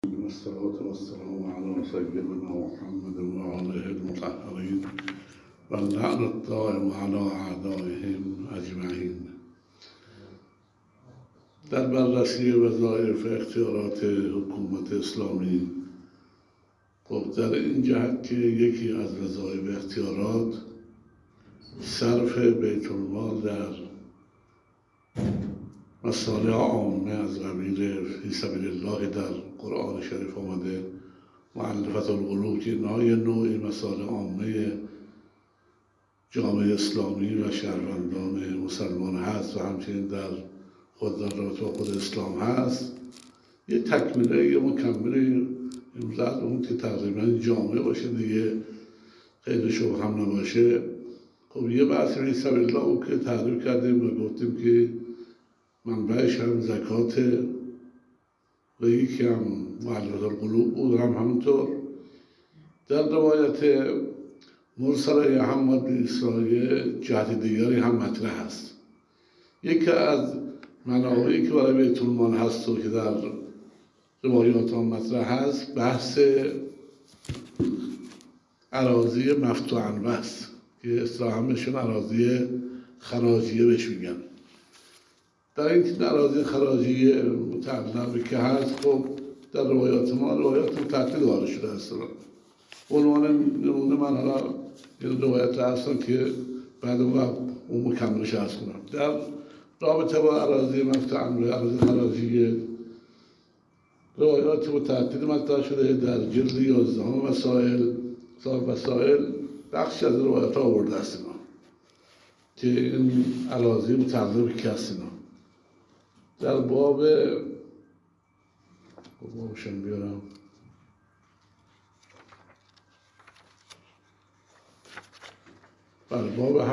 والصلاة والسلام على سيدنا محمد وآله المطهرين واللعن الدائم على أعدائهم أجمعین. در بررسی وظایف اختیارات حکومت اسلامی، در این جهت که یکی از وظایف اختیارات صرف بیت المال در مصالح عامه از قبیل فی سبیل الله در قرآن شریف آمده، مؤلفة القلوب که نوعی مصالح عامه جامعه اسلامی و شهروندان مسلمان هست و همچنین در خود در رابطه با خود اسلام هست. یه تکمیله، یه مکمله امروز اون که تقریبا جامعه باشه دیگه، خیلی شبه هم نباشه. خب یه بحث فی سبیل الله که تعریف کردیم و گفتیم که منبعش هم زکاته و یکی هم مؤلفة القلوب بود، هم همونطور. در روایت مرسله حماد بن عیسی جهت دیگری هم مطرح هست. یکی از منابعی که برای بیت المال هست و که در روایات هم مطرح هست بحث اراضی مفتوحاً بس که اصطلاحاً بهشون اراضی خراجیه بهش میگن. در این اراضی خراجیه متعلق که هست، خب در روایات ما روایات تحقیق وارد شده است. عنوان نمونه من حالا این روایت هستم که بعد اون مکملش هست کنم. در رابطه با اراضی مفتوحاً و اراضی خراجیه روایات متعدد مطرح شده. در جلد 11 مسائل صاحب وسائل بخشی از روایات ها آورده است اینا که این اراضی متعلق که هست اینا. در بابشم بیارم، بله، باب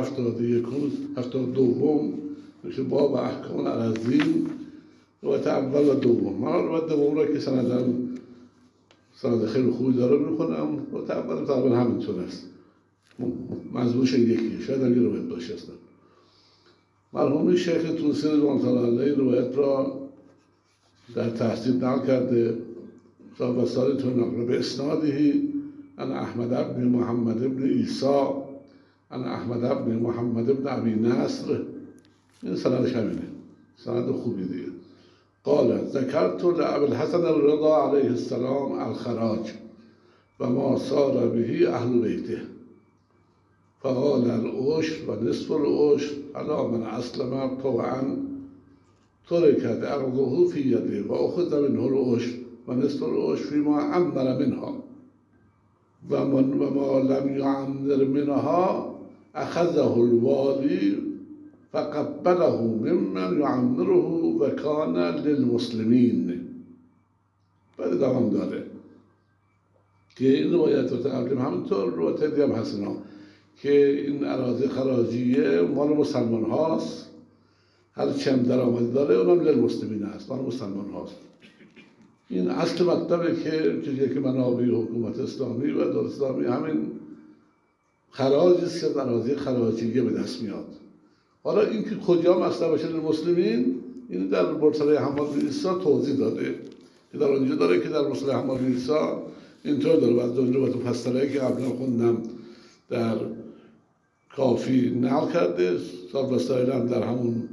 72 میشه باب احکام الاراضی، روایت اول و دوم. من روایت دوم را که سند خیلی خوبی داره میخونم، روایت اول تقریبا همینطور است، مضمونش یکیه، شاید هم یه روایت باشه اصلا. مرحوم شیخ طوسی رضوان الله علیه روایت را در تحصیل نقل کرده، صاحب وسائل تو نقل به اسنادی ان احمد بن محمد بن عیسی ان احمد بن محمد بن ابی نصر، این سندش همینه، سند خوبی دیگه. قال ذکرت لابی الحسن الرضا علیه السلام الخراج و ما سار به اهل بیته فقال العشر و نصف العشر علی من اسلم طوعا ترکت ارضه فی یده و اخذ منه العشر و نصف العشر فیما عمر منها و ما لم یعمر منها اخذه الوالی فقبله ممن یعمره و کان للمسلمین. بعد دوام داره که این روایت رو تقریبا همینطور روایت دیگه هم هست که این اراضی خراجیه مال مسلمان هاست، هر چند درآمدی داره اونم للمسلمین هست، مال مسلمان هاست. این اصل مطلبه که منابع حکومت اسلامی و دولت اسلامی همین خراج است که اراضی خراجیه به دست میاد. حالا این که کجا مصرف بشه للمسلمین، این در مرسله حماد بن عیسی توضیح داده که در اونجا داره که در مرسله حماد بن عیسی اینطور داره. بعد اون روایت مفصله که قبلا خوندم در کافی نقل کرده، صاحب وسائل هم در همون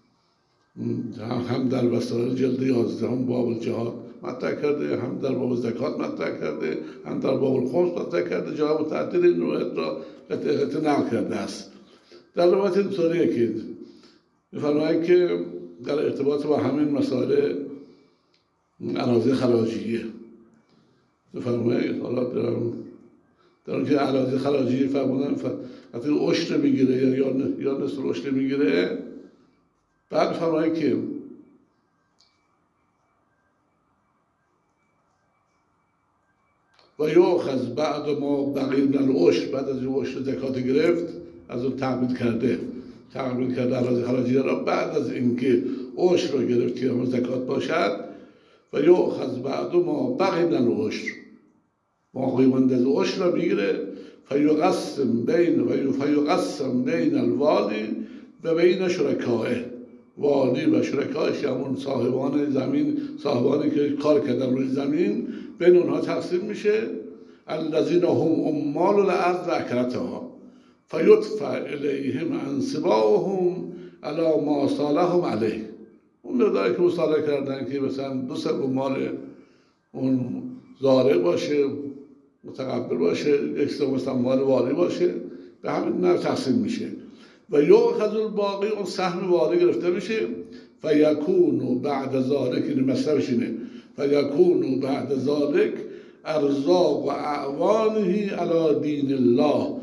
هم در وسائل جلد 11 هم باب الجهاد مطرح کرده، هم در باب زکات مطرح کرده، هم در باب الخمس مطرح کرده. جای متعدد این روایت را قطعه نقل کرده است. در روایت اینطوریه که می‌فرماید که در ارتباط با همین مسائل اراضی خراجیه می‌فرماید، حالا در اون که اراضی خراجیه فرمودن وقتی عشر میگیره یا نصف عشر میگیره، بعد فرماید که و یؤخذ بعد ما بقی من العشر، بعد از این عشر زکات گرفت از اون تحمیل کرده اراضی خراجیه را، بعد از اینکه عشر رو گرفت که همون زکات باشد، و یؤخذ بعد ما بقی من العشر، باقی مانده از عشر را میگیره، فیقسم بین الوالی و بین شرکائه والی و شرکایش، همون صاحبان زمین، صاحبانی که کار کردن روی زمین، بین اونها تقسیم میشه. الذین هم عمال الارض و اکرتها فیدفع الیهم انصباهم علی ما صالحهم علیه. اون مقداری که مصالحه کردن که مثلا 2 سوم مال اون زارع باشه، متقبل باشه، 1 سوم مثلا مال والی باشه، به همین نوع تقسیم میشه. و یؤخذ الباقی، اون سهم والی گرفته میشه. فیکون بعد ذلک، این مطلبش اینه، فیکون بعد ذلک ارزاق و اعوانه علی دین الله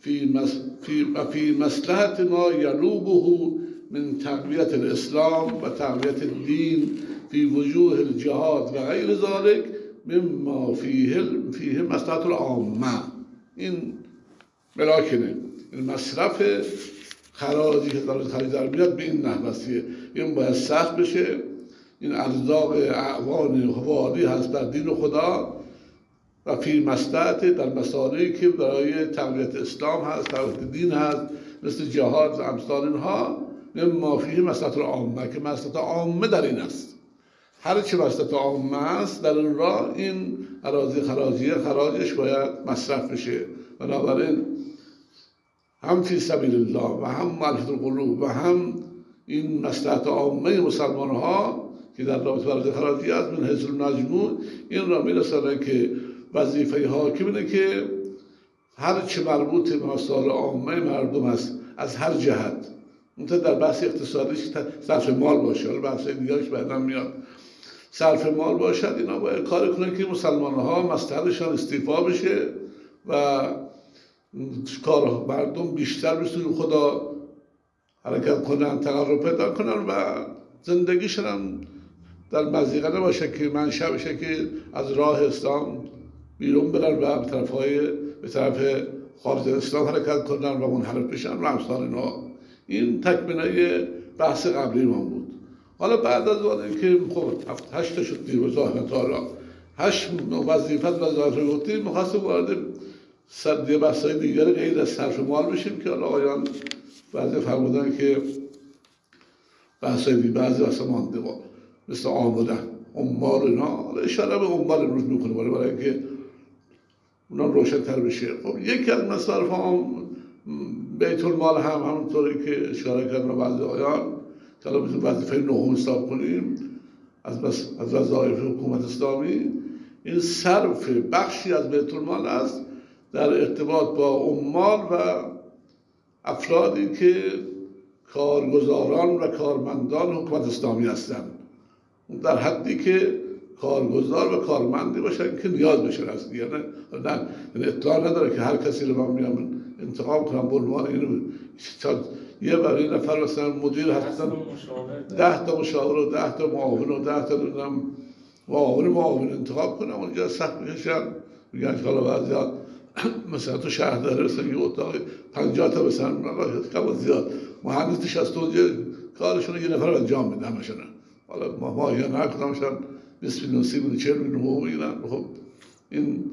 فی مصلحت ما یلوبه من تقویت الاسلام و تقویت الدین فی وجوه الجهاد و غیر ذلک مما فیه مصلحت العامه. این ملاکنه، این مصرف خراجی که داره خرید در میاد به این نحوستیه. این باید سخت بشه. این ارزاق اعوان والی هست در دین خدا و فی مصلحت، در مسائلی که برای تقویت اسلام هست، تقویت دین هست، مثل جهاد و امثال اینها. مما فیه مصلحت العامه، که مصلحت عامه در این است. هر چی مصلحت عامه است در این راه، این اراضی خراجیه خراجش باید مصرف بشه. بنابراین هم فی سبیل الله و هم مؤلفة القلوب و هم این مصلحت عامه مسلمان ها که در رابطه با اراضی خراجی است، من حیث المجموع این را میرسانه که وظیفه حاکم اینه که هر چه مربوط به مسائل عامه مردم است از هر جهت، منتها در بحث اقتصادیش صرف مال باشه، حالا بحث دیگرش بعدا میاد، صرف مال باشد، اینا باید کار کنن که مسلمان ها مصلحتشان استیفا بشه و کار مردم بیشتر به سوی خدا حرکت کنن، تقرب پیدا کنن و زندگیشون هم در مضیقه نباشه که منشأ بشه که از راه اسلام بیرون برن و به طرف خارج اسلام حرکت کنن و منحرف بشن و امثال اینا. این تکمله بحث قبلی ما بود. حالا بعد از اون که خب 8 تا شد دیر به ظاهر تعالی 8 وظیفت و ظاهر گفتیم، می‌خواستیم وارد یه بحث‌های دیگر غیر از صرف مال بشیم که حالا آیان بعضی فرمودن که بحث‌های دیگر بعضی واسه مانده با مثل آمدن عمال اینا، حالا اشاره به عمال امروز میکنه برای اینکه اونا روشن‌تر بشه. خب یکی از مصارف هم بیت المال هم همونطوری که اشاره کردن بعضی آیان که حالا مثل وظیفه 9 حساب کنیم از وظایف حکومت اسلامی، این صرف بخشی از بیت المال است در ارتباط با عمال و افرادی که کارگزاران و کارمندان حکومت اسلامی هستند، در حدی که کارگزار و کارمندی باشن که نیاز بشه از دیگه. نه اطلاع نداره که هر کسی رو من میام انتخاب کنم به عنوان اینو یه برای نفر مثلا مدیر هستن 10 تا مشاور و 10 تا معاون و 10 تا معاون انتخاب کنم، اونجا سخت میکشن، میگن که حالا بعضی‌ها مثلا تو شهر داره مثلا یه اتاق 50 تا مثلا کم زیاد مهندس نشسته اونجا کارشون یه نفر انجام میده همشون. حالا ما یا نه کدامشون 20 میلیون 30 میلیون 40 میلیون حقوق میگیرن. خب این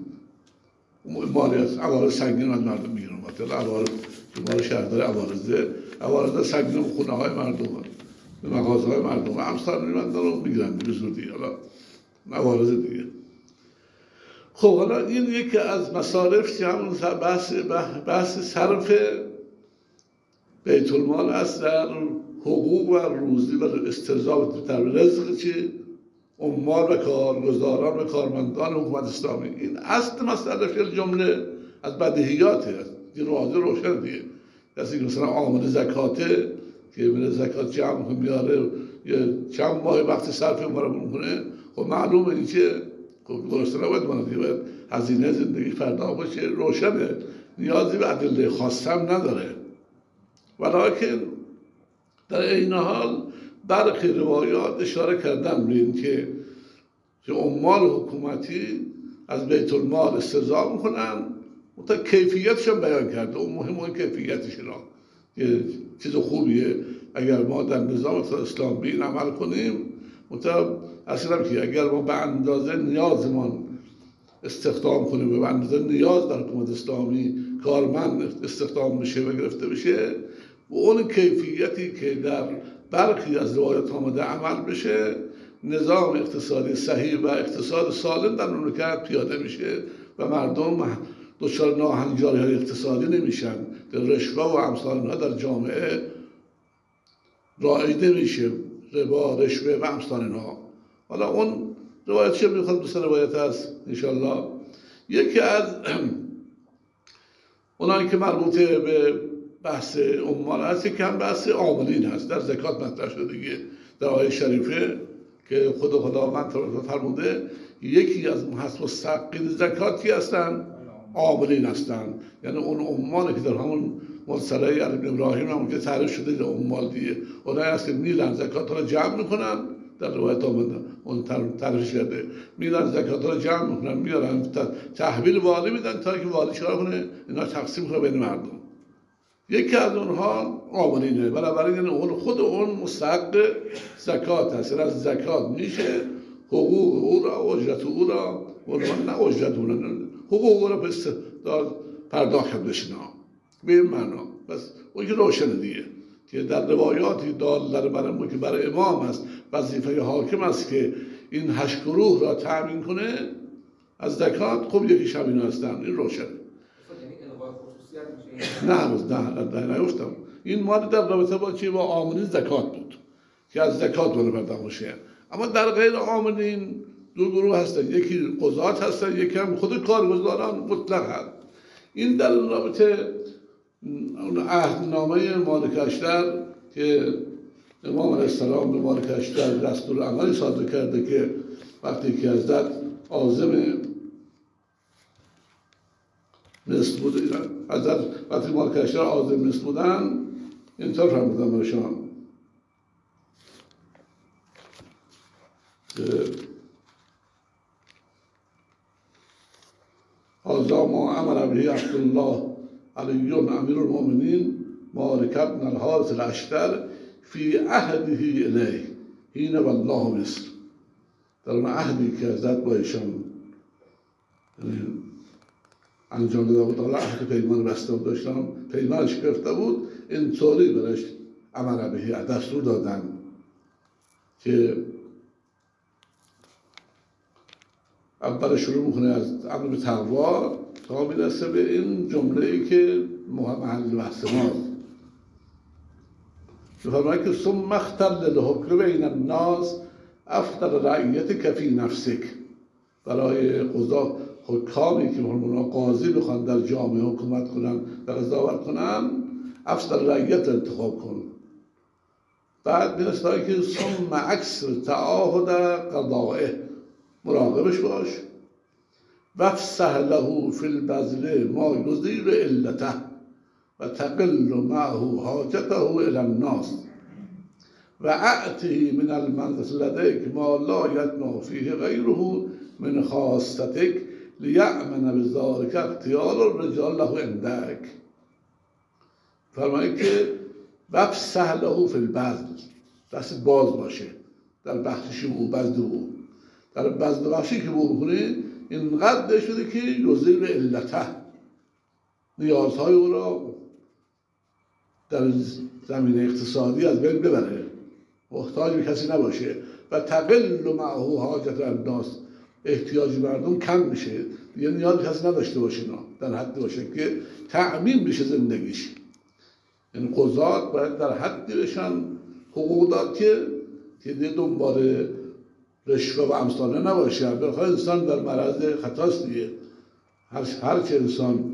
مالیات عوارض سنگین از مردم میگیرن، مثلا عوارض که ما شهر داره عوارض سنگین خونه های مردم به مغازه های مردم امثال میبندن و میگیرن به زودی. حالا عوارض دیگه. خب حالا این یکی از مصارف که همون بحث صرف بیت المال است در حقوق و روزی و استرزاق در رزق چی؟ عمال و کارگزاران و کارمندان حکومت اسلامی. این اصل مسئله فی جمله از بدیهیاته، این واضح روشن دیگه. کسی که مثلا عامل زکاته که میره زکات جمع میاره یه چند ماه وقت صرف اون رو میکنه، خب معلومه این که خب درسته نباید مانده، باید هزینه زندگی پرداخت باشه، روشنه، نیازی به ادله خاصه هم نداره. ولیکن در این حال برخی روایات اشاره کردن به این که عمال حکومتی از بیت المال استرزاق میکنن، تا کیفیتشون بیان کرده، اون مهم کیفیتشون که چیز خوبیه اگر ما در نظام اسلام به این عمل کنیم. اصلا که اگر ما به اندازه نیازمان استخدام کنیم و به اندازه نیاز در حکومت اسلامی کارمند استخدام بشه و گرفته بشه و اون کیفیتی که در برخی از روایات آمده عمل بشه، نظام اقتصادی صحیح و اقتصاد سالم در مملکت پیاده میشه و مردم دچار ناهنجاری‌های اقتصادی نمیشن، در رشوه و امثال اینها در جامعه رایج نمیشه، ربا، رشوه و امثال اینها. حالا اون روایت چه میخواد؟ دوست روایت هست انشالله. یکی از اونایی که مربوطه به بحث عمال هست، یکی هم بحث عاملین هست، در زکات مطرح شده دیگه در آیه شریفه که خداوند فرموده یکی از مستحقین زکات کی هستن؟ عاملین هستن. یعنی اون عمالی که در همون مرسله علی ابراهیم هم که تعریف شده در عمال دیگه، اونایی هست که میرن زکات رو جمع میکنن، در روایت آمده اون تعریف شده، میرن زکات رو جمع میکنن، میارن تحویل والی میدن تا که والی چیکار کنه؟ اینا تقسیم کنه بین مردم. یکی از اونها عاملینه، بنابراین اون خود اون مستحق زکات هست، از زکات میشه حقوق او را، اجرت او را، نه اجرت او را، حقوق او را پرداخت بشنا به این معنا. بس اون که روشنه دیگه که در روایاتی دال بر که برای امام است، وظیفه حاکم است که این 8 گروه را تامین کنه از زکات. خب یکی شب هستن، این روشنه. نه نگفتم. این مال در رابطه با چی؟ با عاملین زکات بود که از زکات باید پرداخت بشه. اما در غیر عاملین دو گروه هستن، یکی قضات هستن، یکی هم خود کارگزاران مطلق هست. این در رابطه عهدنامه مالک اشتر که امام علیه السلام به مالک اشتر دستور عملی صادر کرده که وقتی که حضرت عازم مصر بود، حضرت وقتی مالک اشتر عازم مصر بودن اینطور فرمودن برشان هذا ما امر به عبدالله علی امیر المؤمنین مالک بن الحارث الاشتر فی عهده الیه حین والله مصر. در اون عهدی که حضرت با ایشان انجام داده بود، حالا عهد پیمان بسته بود، داشتن پیمانش گرفته بود، اینطوری برش امر به دستور دادن که اول شروع میکنه از امر به تقوا تا میرسه به این جمله‌ای که محل بحث ماست. می‌فرماید که ثم اختر للحکم بین الناس افضل رعیتک فی نفسک. برای قضا حکامی که قاضی بخوان در جامعه حکومت کنن و قضاوت کنن، افضل رعیت انتخاب کن. بعد میرسه که ثم اکثر تعاهد قضائه، مراقبش باش. وافسح له فی البذل ما یزیل علته و تقل معه حاجته الی الناس و اعطه من المنزل لدیک ما لا یتنا فیه غیره من خاصتک لیأمن بذلک اختیار الرجال له عندک. فرمایید که وافسح له فی البذل، دست باز باشه در بخشش او، بذل او، در بذل بخشی که او بکنه اینقدر شده که یزیل علته، نیازهای او را در زمینه اقتصادی از بین ببره، محتاج به کسی نباشه. و تقل معه حاجت الناس، احتیاج مردم کم میشه، دیگه نیاز به کسی نداشته باشه، در حد باشه که تأمین بشه زندگیش. یعنی قضات باید در حدی بشن حقوق داد که دیگه دنبال رشوه و امثاله نباشه. بخاطر انسان در معرض خطاست دیگه، هر چه انسان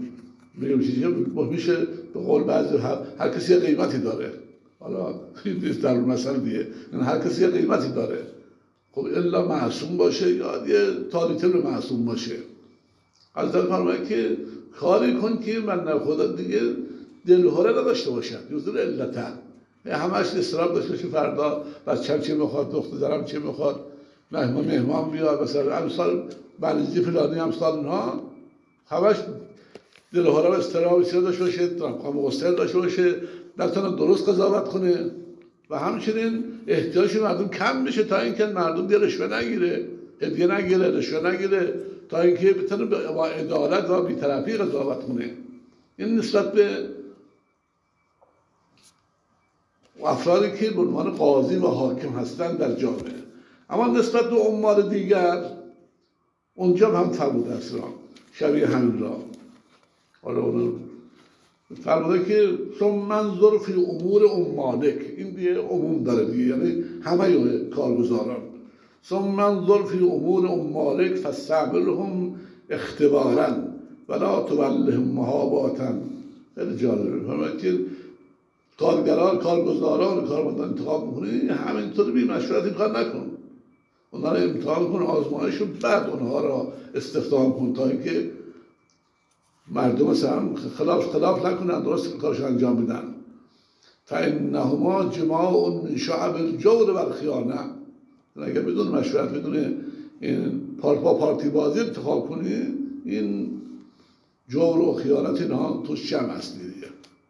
میشه به قول بعضی هر کسی یه قیمتی داره. حالا در مثل دیگه هر کسی یه قیمتی داره. خب الا معصوم باشه یا یه تاریتل معصوم باشه. از در فرمایه که کاری کن که من خدا دیگه دلهوره نداشته باشد، یزور علته، همش استراب داشته باشه فردا بچه‌م چه میخواد، دخترم چه میخواد، مهمان بیاد، مثلا امثال مریضی فلانی امثال اینها، همش دلهوره و استراب داشته باشه، غم و غصه داشته باشه، نتونه درست قضاوت کنه. و همچنین احتیاج مردم کم بشه تا اینکه مردم دیگه رشوه نگیره، هدیه نگیره، رشوه نگیره، تا اینکه بتونه با عدالت و بی‌طرفی قضاوت کنه. این نسبت به افرادی که به عنوان قاضی و حاکم هستند در جامعه. اما نسبت به عمال دیگر اونجا هم فرموده است را شبیه همین را. حالا اون فرموده که ثم منظر فی امور عمالک، این دیگه عموم داره دیگه، یعنی همه کارگزاران. ثم منظر فی امور عمالک فاستعملهم اختبارا ولا تولهم محاباتا. خیلی جالبه. فرموده که کارگزاران کارمندان انتخاب میکنی همینطور بی مشورت این کار نکن، اونها رو امتحان کن، آزمایش و بعد اونها را استخدام کن تا اینکه مردم مثلا خلاف نکنن، درست کارش انجام بدن. فانهما جماع من شعب الجور و الخیانه. اگر بدون مشورت، بدون این پارتی بازی انتخاب کنی، این جور و خیانت اینها توش جمع است دیگه.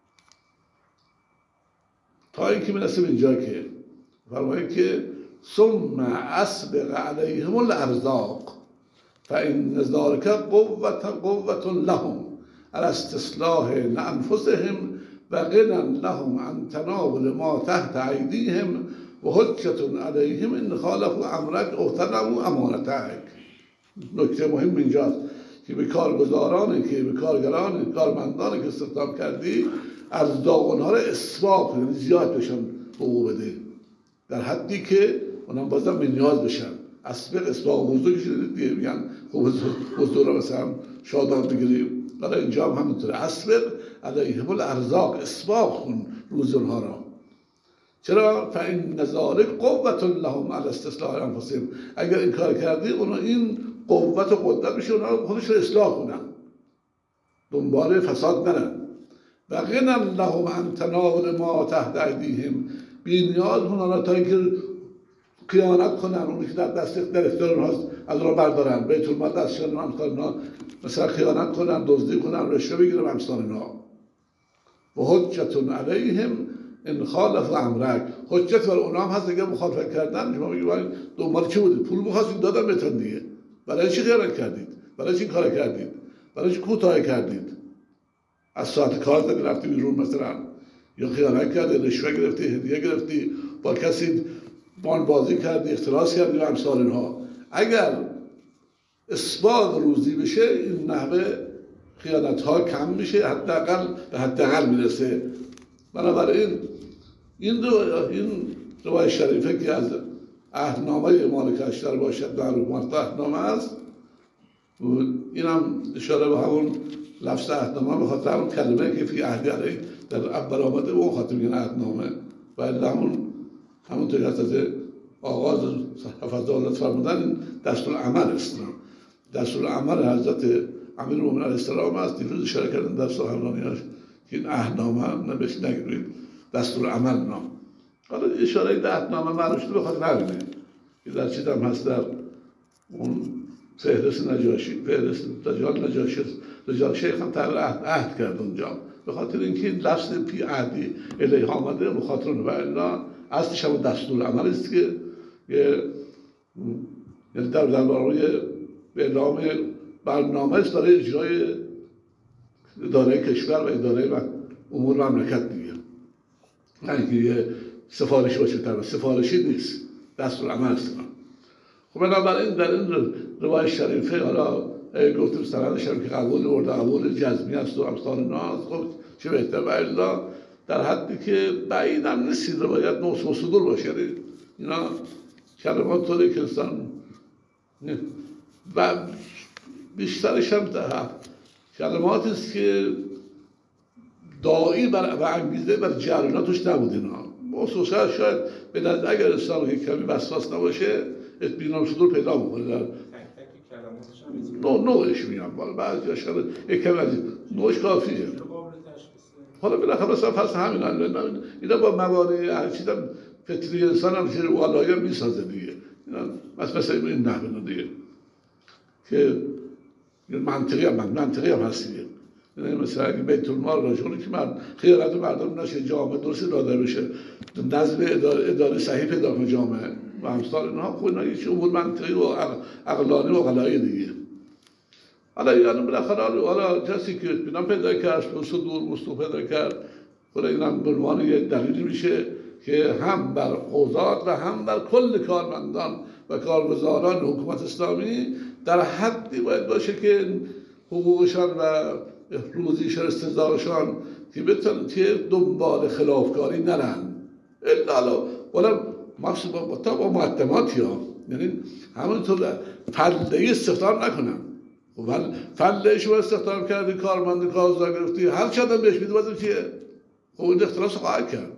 تا اینکه میرسه به اینجا که فرمایید که ثم اسبغ علیهم الارزاق فان ذلک قوة لهم على استصلاح انفسهم و غنى لهم عن تناول ما تحت ایدیهم و حجة علیهم ان خالفوا امرک اغتنموا امانتک. نکته مهم اینجاست که به کارگزارانی که به کارگران کارمندانی که استخدام کردی ارزاق اونها رو اسباق، یعنی زیاد بشن حقوق بده در حدی که اونم بازم به نیاز بشن. اسباق بزرگی شده دیگه، میگن خوب حضور رو مثلا شادان بگیریم، برای اینجا هم همینطوره. اسبق علیهم الارزاق، اسباق کن روز اونها را. چرا؟ فان ذلک قوة لهم علی استصلاح انفسهم. اگر این کار کردی اونها این قوت و قدرت میشه اونها خودش رو اصلاح کنن، دنبال فساد نرن. و غنى لهم عن تناول ما تحت ایدیهم، بی نیاز اونها تا اینکه خیانت کنن، اونی که در اختیار اونهاست از اونها بردارن، بیت المال دستشان امثال اینا، مثلا خیانت کنن، دزدی کنن، رشوه بگیرن، امثال اینا. و حجة علیهم ان خالفوا امرک، حجت بر اونها هم هست اگر مخالفت کردن. شما میگید دنبال چی بودید؟ پول می‌خواستید دادن بهتون دیگه، برای چی خیانت کردید؟ برای چی کار کردید؟ برای چی کوتاه کردید؟ از ساعت کار زدی رفتی بیرون مثلا، یا خیانت کردی، رشوه گرفتی، هدیه گرفتی، با کسی بان بازی کردی، اختلاس کردی و امثال اینها. اگر اثبات روزی بشه این نحوه خیانت ها کم میشه، حداقل به حداقل میرسه. بنابراین این روایت شریفه که از عهدنامه مالک اشتر باشد معروف مرد عهدنامه است، این هم اشاره به همون لفظ عهدنامه به خاطر همون کلمه که فی عهدی علیه در اول آمده به اون خاطر میگن عهدنامه، و همون طریق از آغاز حفظ الله فرمودن دستورالعمل است. دستورالعمل حضرت امیرالمومنین علیه السلام است. دیروز اشاره کردن در سخنرانی‌هاش که این عهدنامه نبش نگیرید، دستورالعمل نام. حالا اشاره به عهدنامه معروف شده به خاطر همینه که در چیز هم هست، در اون فهرست نجاشی، فهرست رجال شیخ هم تغییر عهد کرد اونجا، به خاطر اینکه لفظ پی عهدی الیه آمده، به خاطر اون. و الا اصلش هم دستورالعمل است که یعنی در برای اعلام برنامه است برای اجرای اداره کشور و اداره امور مملکت دیگه. نه اینکه یه سفارشی باشه، سفارشی نیست، دستورالعمل است. خب بنابراین در این روایت شریفه حالا گفتیم سندش هم که قبول جزمی است و امثال ناز، خب چه بهتر. و الا در حدی که بعید هم نیست روایت نوس و صدور باشه، اینا کلمات طوری که انسان و بیشترش هم کلماتی است که داعی و انگیزه بر جریاناتش نبود. اینا خصوصا شاید به نظر اگر انسان یک کمی وسواس نباشه اطمینان صدور پیدا میکنه. در نوعش میگم، بعضی اشکال یک کمی از نوعش کافیه. حالا بالاخره مثلا پس همین اینا با موانع هر چیز هم فطری انسان هم زیر والایی هم میسازه دیگه. مثلا این نحوه دیگه که منطقی هم هست دیگه. یعنی مثلا اگه بیت المال راجعونی که خیانت مردم نشه، جامعه درست داده بشه، نظم اداره صحیح پیدا کنه جامعه و امثال اینها، خب اینا یه امور منطقی و عقلانی و غلایی دیگه. حالا یعنی بالاخره حالا کسی که اطمینان پیدا کرد، صدور مستو پیدا کرد، خود اینم به عنوان یه دلیلی میشه که هم بر قضات و هم بر کل کارمندان و کارگزاران حکومت اسلامی در حدی باید باشه که حقوقشان و روزیشان استحضارشان که بتونن که دنبال خلافکاری نرن الا ولی مخصوص با مقدماتی ها، یعنی همونطور فله‌ای استخدام نکنن. ولی فله‌ای شما استخدام کردی کارمند کارگزار گرفتی هر چی آدم بهش میده بازم چیه؟ خب این اختلاس خواهد کرد.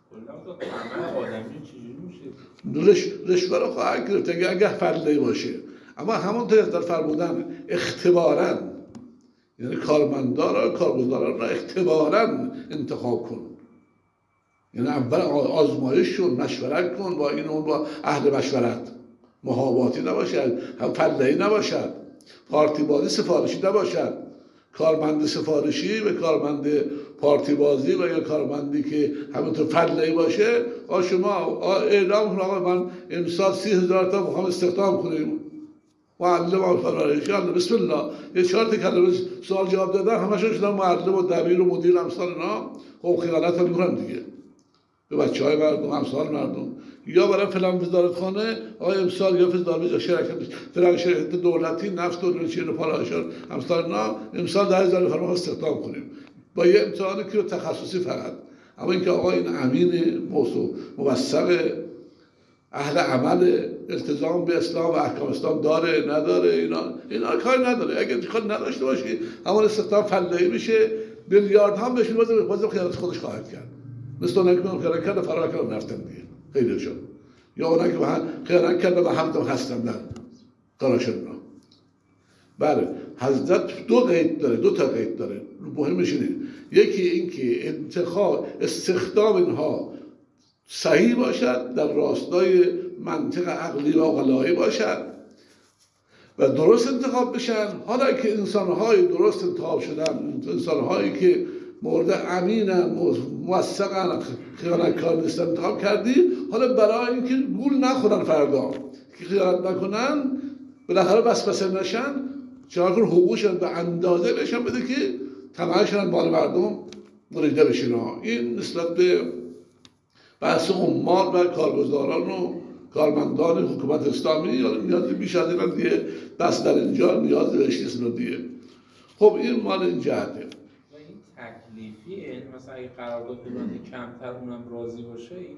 رشوه رو خواهد گرفت اگه فله‌ای باشه. اما همونطور در فرمودن اختباراً، یعنی کارمندان را کارگزاران را اختباراً انتخاب کن، یعنی اول آزمایش کن، مشورت کن با این اون، با اهل مشورت، محاباتی نباشد، هم فله‌ای نباشد، پارتی بازی سفارشی نباشد. کارمند سفارشی و کارمند پارتی بازی و یا کارمندی که همونطور فله‌ای باشه شما اعلام کن آقا من امسال 30,000 تا میخوام استخدام کنیم معلم و فلان، بسم الله. یه 4 تا کلمه سوال جواب دادن همشون شدن معلم و دبیر و مدیر امثال اینا. خب خیانت هم میکنن دیگه به بچهای مردم، امثال مردم. یا برای فلان وزارتخانه آقای امسال یا فلان شرکت دولتی نفت و چین و پالایشان امثال اینا امسال 10,000 نفر ما استخدام کنیم با یه امتحان که تخصصی فقط. اما اینکه آقا این امین موثق اهل عمل التزام به اسلام و احکام اسلام داره نداره، اینا کار نداره. اگه کار نداشته باشی همون استخدام فله‌ای میشه، میلیارد هم بشه باز خیانت خودش خواهد کرد. مثل اونایی که خیانت کرده فرار کردن رفتن دیگه خیلی شد، یا اونایی که خیانت کرده و هم هستن کاراشون. بله حضرت دو تا قید داره مهمش اینه. یکی این که استخدام اینها صحیح باشد، در راستای منطق عقلی و عقلایی باشد و درست انتخاب بشن. حالا که انسان‌های درست انتخاب شدن، انسان‌هایی که مورد امینن، موثقن، خیانتکار نیستن انتخاب کردی، حالا برای اینکه گول نخورن فردا که خیانت نکنن بالاخره وسوسه نشن، چرا کن حقوقشون به اندازه بهشون بده که طمعشون مال مردم بریده بشین. این نسبت به بحث عمال و کارگزاران و کارمندان حکومت اسلامی نیاز بیش از این دیگه بس در اینجا نیاز بهش نیست دیگه. خب این مال این جهته. این تکلیفیه، مثلا اگه قرارداد ببنده کمتر اونم راضی باشه، این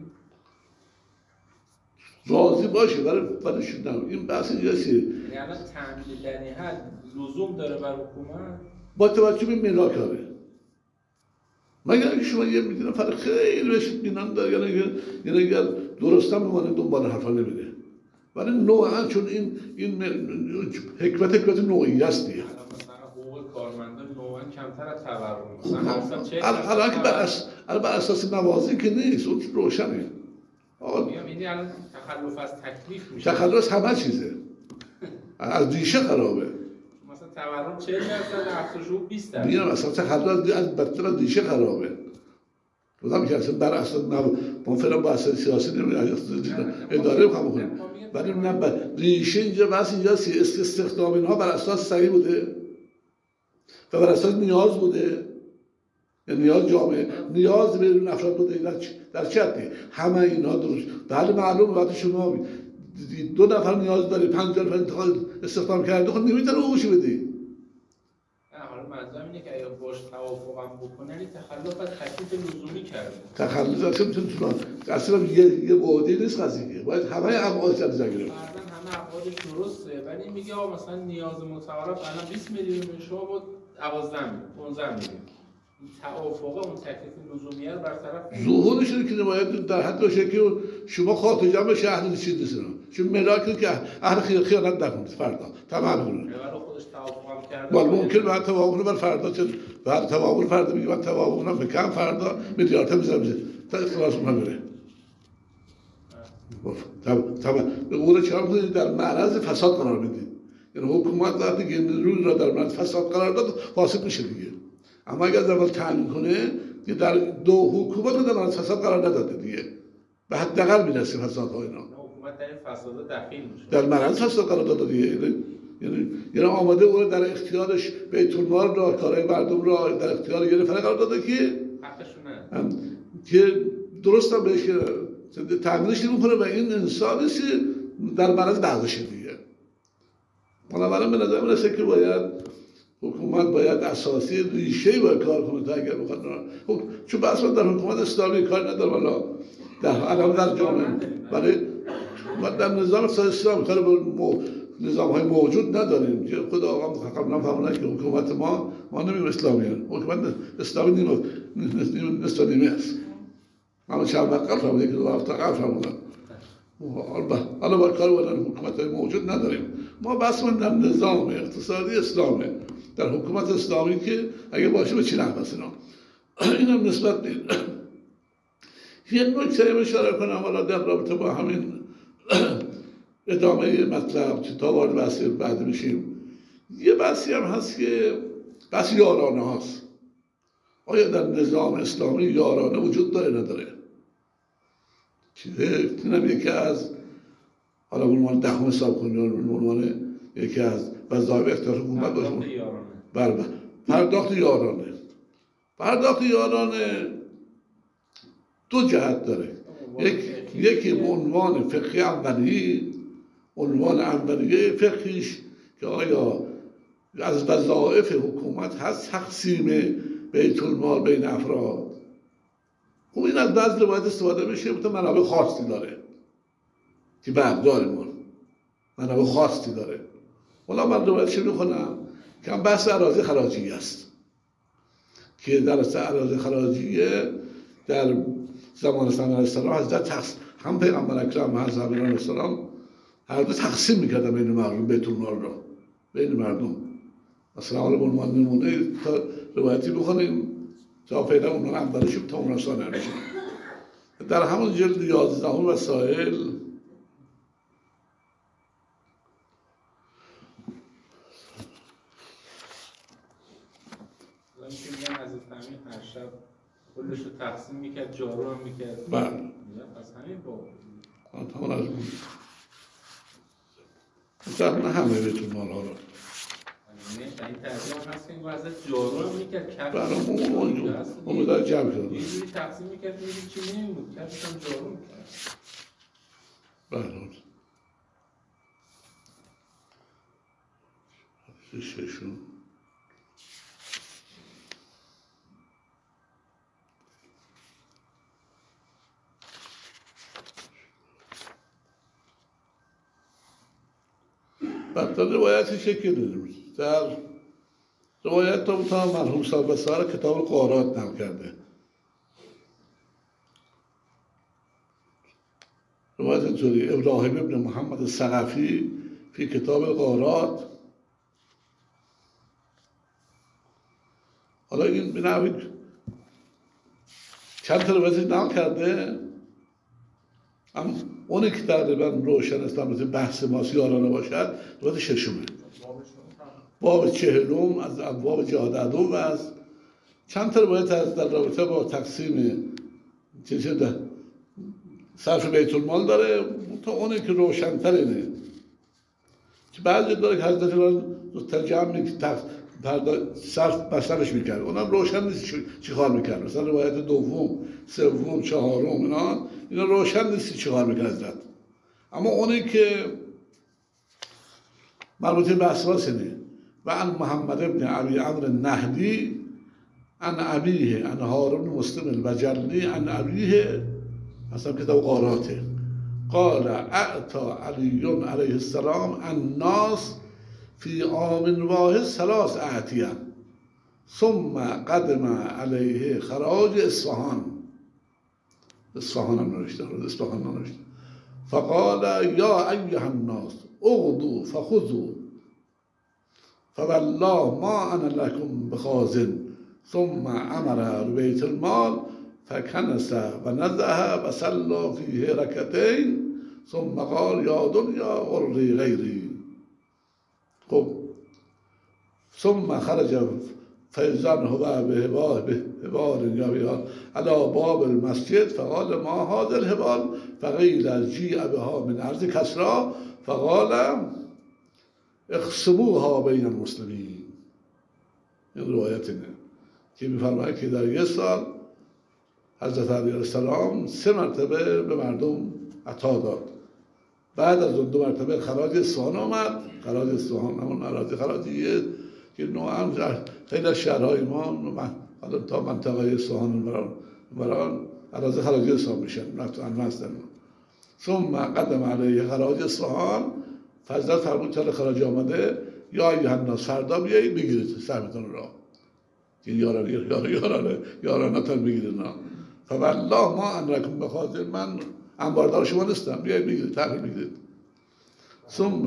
راضی باشه برای شدن این بحث اینجاست. یعنی الان تأمین در این حد لزوم داره بر حکومت با توجه به ملاکاره. مگر اگه شما یه میدونم فرق خیلی بهش بینان داره، یعنی اگر درستم بمانه دنبال حرفا نمیده، ولی نوعا چون این حکمت نوعی است دیگه. مثلا حقوق کارمندان نوعا کمتر از تورم، مثلا الان که بر اساس موازی که نیست، اون روشنه. میگم این الان تخلف از تکلیف میشه. تخلف همه چیزه، از ریشه خرابه. مثلا تورم 40% افزایش حقوق 20%. میگم مثلا تخلف از بدتر از ریشه خرابه. بودم که اصلا بر اساس ما فعلا با اساس سیاسی نمی‌ریم، اداره می‌خوام کنیم، ولی نه ریشه اینجا بس اینجا استخدام اینها بر اساس صحیح بوده و بر اساس نیاز بوده، یعنی نیاز جامعه، نیاز به افراد بوده. در چه حدی همه اینا درست بله معلومه. وقتی شما 2 نفر نیاز داری 50 نفر استخدام کرده، خب نمی‌تونه حقوقش بدی. منظورم اینه که اگه باش توافقم بکنن این تخلف از تکلیف لزومی کرده. تخلف اصلا میتونه اصلا یه بعدی نیست قضیه، باید همه ابعادش رو بگیره. همه ابعادش درسته، ولی میگه آقا مثلا نیاز متعارف الان 20 میلیون شما با 12 15 میلیون. توافق اون تکلیف لزومیه رو برطرف ظهورش اینه که باید در حد باشه که شما خاطر جمع شهر چیز نیست، چون ملاک که اهل خیانت نکنید فردا تمام کنه. خودش توافق کرده. ولی ممکن بعد توافق بر فردا چه بعد توافق فردا میگه من توافق به کم فردا میلیارد تا میذارم تا اخلاص اونم بره. طبعا به قول چرا در معرض فساد قرار میدید. یعنی حکومت وقتی که روی را در معرض فساد قرار داد فاسد میشه دیگه. اما اگر از اول تامین کنه که در دو حکومت در معرض فساد قرار نداده دیگه، به حداقل میرسه فسادها اینا. حکومت در این فساد دخیل میشه. در معرض فساد قرار داده دیگه. یعنی آماده او در اختیارش بیت المال را، کارهای مردم را در اختیار یه نفر قرار داده که حقشونه، که درست هم بهش تغییرش نمیکنه و این انسانی که در معرض دعواشه دیگه. بنابراین به نظر میرسه که باید حکومت باید اساسی ریشه‌ای باید کار کنه تا اگر بخواد چون اصلا در حکومت اسلامی کار نداره والا در جامعه برای ما در نظام اسلامی کار با نظام‌های موجود نداریم که خود آقا قبلا فهمیدن که حکومت ما نمیگیم اسلامیه، حکومت اسلامی نصف نیمه است. ما چند وقت قبل فهمیدیم که 2 هفته قبل فهمیدن. حالا با کار با حکومت‌های موجود نداریم. ما بس من در نظام اقتصادی اسلامه، در حکومت اسلامی که اگه باشه به چی نحو است این هم نسبت نیست. یک نکته اشاره کنم حالا در رابطه با همین ادامه مطلب که تا وارد بحث بعد میشیم. یه بحثی هم هست که بحث یارانه هاست. آیا در نظام اسلامی یارانه وجود داره نداره؟ اینم یکی از حالا عنوان دهم حساب کنیم عنوان یکی از وظایف اختیار حکومت باشه. پرداخت یارانه. پرداخت یارانه 2 جهت داره. یکی به عنوان فقهی اولیه، عنوان اولیه فقهیش که آیا از وظایف حکومت هست تقسیم بیت المال بین افراد. خب این از بعض روایت استفاده میشه مثلا منابع خاصی داره که داریم منابع خاصی داره. حالا من روایتش میخونم که هم بحث اراضی خراجی است که در اراضی خراجیه در زمان صلی الله علیه و سلم حضرت هم پیغمبر اکرم هم حضرت علیه السلام هر دو تقسیم میکردن بین مردم بیت المال را بین مردم. مثلا حالا به عنوان نمونه تا روایتی بخونیم تا پیدا اونها اولشیم تا اون ثانیه میشه. در همون جلد 11 وسائل میگن حضرت امین هر شب کلش رو تقسیم میکرد، جارو هم میکرد. بله. از همین باب. همون از مثلا نه همه بیت المال ها رو. این ترجمه هست که این حضرت جارو هم میکرد. بله اون در جمع کرد. یه جوری تقسیم میکرد میدید چی نمیمود. کفش هم جارو میکرد. بله. ششون. بعد روایتی شکل داریم. در روایت تا مرحوم صاحب بسار کتاب قارات نام کرده. روایت اینطوری ابراهیم ابن محمد ثقفی فی کتاب قارات. حالا این بنابراین چند تا روایت نام کرده، اما اونی که تقریبا روشن است در بحث ما یارانه باشد روایت ششمه، باب 40 از ابواب جهاد عدو است. چند تا روایت از در رابطه با تقسیم صرف بیت المال داره، تا اونی که روشن‌تر اینه که بعضی داره که حضرت زودتر جمع صرف مصرفش میکرد، اونم روشن نیست چی کار میکرد. مثلا روایت دوم، سوم، چهارم اینا روشن نیست چی کار میکرد حضرت. اما اونی که مربوطه به اساس اینه و عن محمد ابن ابی عمرو النهدی عن ابیه عن هارون مسلم البجلی عن ابیه، اصلا کتاب قاراته، قال اعطى علی علیه السلام الناس فی عام واحد 3 اعطیه ثم قدم علیه خراج اصفهان. اصفهان هم نوشته، اصفهان نوشته. فقال یا ایها الناس اغدوا فخذوا فوالله ما انا لكم بخازن. ثم امر بیت المال فکنس و نزه و صلی فیه رکعتین ثم قال یا دنیا غری غیری. خب ثم خرج فیضان هو به هبال یا علی باب المسجد فقال ما هذا الهبال فقیل جیء بها من ارض کسری فقال اقسموها بین المسلمین. این روایت اینه که می‌فرماید که در 1 سال حضرت علی علیه السلام 3 مرتبه به مردم عطا داد. بعد از اون 2 مرتبه خراج اصفهان آمد. خراج اصفهان همون اراضی خراجیه که نوعا خیلی از شهرهای ما حالا تا منطقه اصفهان بران اراضی خراجی حساب میشن مثلا. ثم قدم علیه خراج اصفهان، فضل فرمود چاله خراج آمده یا ایها الناس فردا بیایید بگیرید سهمتون را که یارانتان بگیرید. نه فوالله ما انکم بخاطر، من انباردار شما نیستم، بیایید بگیرید، تحویل بگیرید. ثم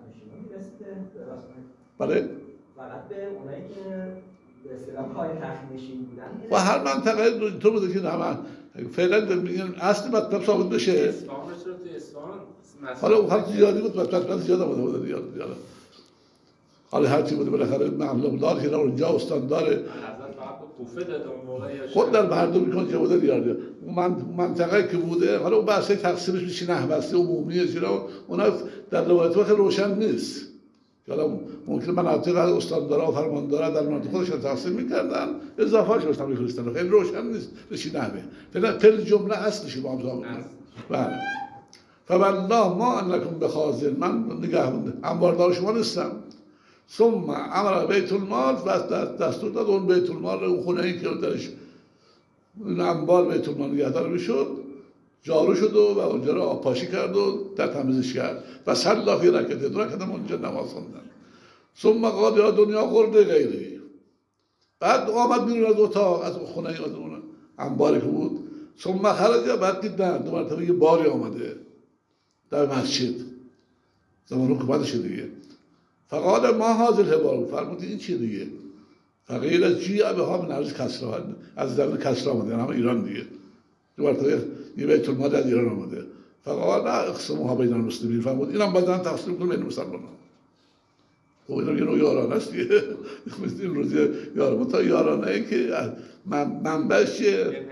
بله فقط به اونایی که به اصطلاح پای تخت نشین بودن و هر منطقه تو بوده که همه فعلا میگن اصل مطلب ثابت بشه. اصفهان رو تو اصفهان حالا اون خط زیادی بود، مطلب زیاد آمده بود دیگه. حالا هر چی بوده بالاخره معلوم دار که اونجا استان داره. حضرت فقط کوفه داده اون موقع، خود در مردم میکنه که بوده دیگه. منطقه که بوده، حالا اون بحث تقسیمش میشه نه بحث عمومیه، چرا اونا در روایت خیلی روشن نیست. حالا ممکن مناطق استاندارا و فرماندارا در مناطق خودشون تقسیم میکردن، اضافه‌اش واسه می‌فرستن. خیلی روشن نیست بشی نحوه. فعلا جمله اصلش با هم ثابت. بله. فوالله ما انکم بخازن، من نگهبان انباردار شما نیستم. ثم امر بیت المال، دستور داد اون بیت المال، اون خونه‌ای که درش این انبار بیت المال نگهدار میشد جارو شد و اونجا رو آبپاشی کرد و در تمیزش کرد و صلی فی رکعتین، 2 رکعت اونجا نماز خوندن. ثم قال یا دنیا خورده غیری، بعد آمد بیرون از اتاق، از خونه از اون انباری که بود. ثم خرج، بعد دید نه 2 مرتبه یه باری آمده در مسجد، زمان حکومتش دیگه. فقال ما هذا الحبار، فرمود این چیه دیگه؟ فقیل از جیع به ها من عرض کسرا، از زمین کسرا آمده، همه ایران دیگه. 2 مرتبه یه بیت المال از ایران آمده. فقال نه اقسموها بین المسلمین، فرمود اینم بدن تقسیم کن بین مسلمانان. خب اینا یه نوع یارانه است دیگه. مثل این روزی یارانه، تا یارانه ای که منبعش چیه؟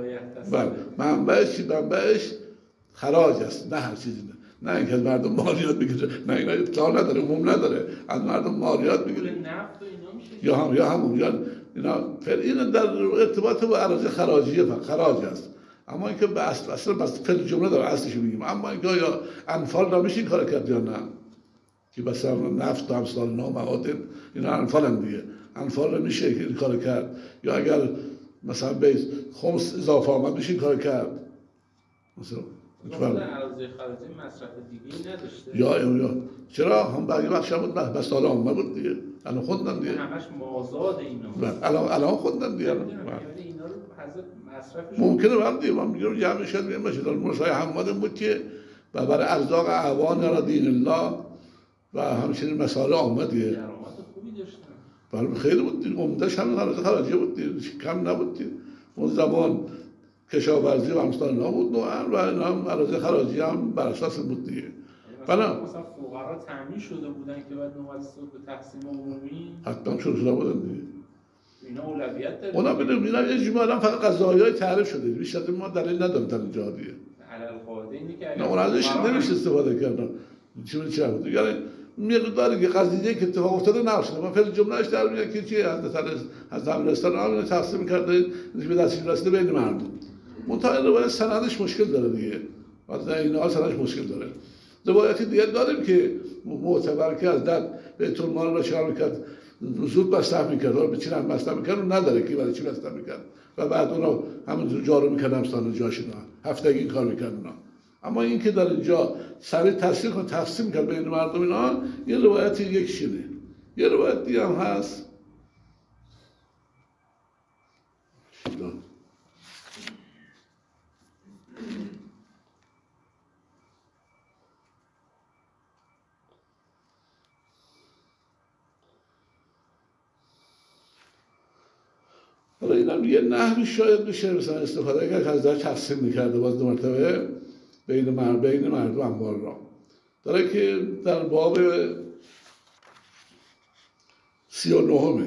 منبعش خراج است، نه هر چیزی نه اینکه از مردم مالیات بگیره، نه اینا اطلاع نداره، عموم نداره، از مردم مالیات بگیره. یا همون اینا این در ارتباط با اراضی خراجیه، خراج است. اما اینکه به اصلا بس فعل جمله داره، اصلش میگیم. اما اینکه یا انفال را میشه این کار کرد یا نه، که مثلا نفت و امثال معادن اینا انفال هم دیگه، انفال را میشه این کار کرد. یا اگر مثلا به خمس اضافه آمد میشه این کار کرد. مثلا اراضی خراجی مصرف دیگه نداشته. یا چرا هم باقی بخش بود، نه بس حالا هم بود دیگه. الان خوندن دیگه. همش مازاد اینا. الان خوندن دیگه. اینا رو حضرت مصرفش ممکنه هم دیگه من میگم جمع شد میگم باشه. در موسی حماد بود که برای ارزاق اعوان را دین الله و همچنین مسائل آمدیه. درآمد خوبی داشتن. برای خیلی بود دیگه. عمده‌اش همین اراضی خراجی بود دیگه. کم نبود دیگه. اون زمان کشاورزی و امثال نبود نوعا و اینا هم اراضی خراجی هم بر اساس بود دیگه. مثلا فقرا تامین شده بودن که بعد نوبت شد به تقسیم عمومی حتما شده بودن دیگه. اینا اولویت داره. اونا بدون اینا اجمالاً فقط قضایای تعریف شده. بیشتر از ما دلیل نداریم در اینجا دیگه. علل قاعده اینه که نه اون ازش نمیشه استفاده کردن. چه بود؟ یعنی مقداری که قضیه که اتفاق افتاده نشده. من فعل جملهش در میاد که چی از دبیرستان آمده تقسیم کرده به دستش رسیده بین مردم. منتها روایت سندش مشکل داره دیگه. از اینا سندش مشکل داره. روایتی دیگه داریم که معتبر که از داد بیت المال را چهار میکرد، زود بسته میکرد، به چی هم بسته میکرد اون نداره که برای چی بسته میکرد و بعد اونا همون جارو میکرد همستان جاشون هفتگی این کار میکرد اونا. اما این که در اینجا سریع تصدیق و تقسیم کرد بین مردم اینا، این روایت یک شینه. یه روایت دیگه هم هست حالا اینم یه نحوی شاید بشه مثلا استفاده کرد که از در تقسیم میکرده باز 2 مرتبه بین مردم انبار را داره که در باب 39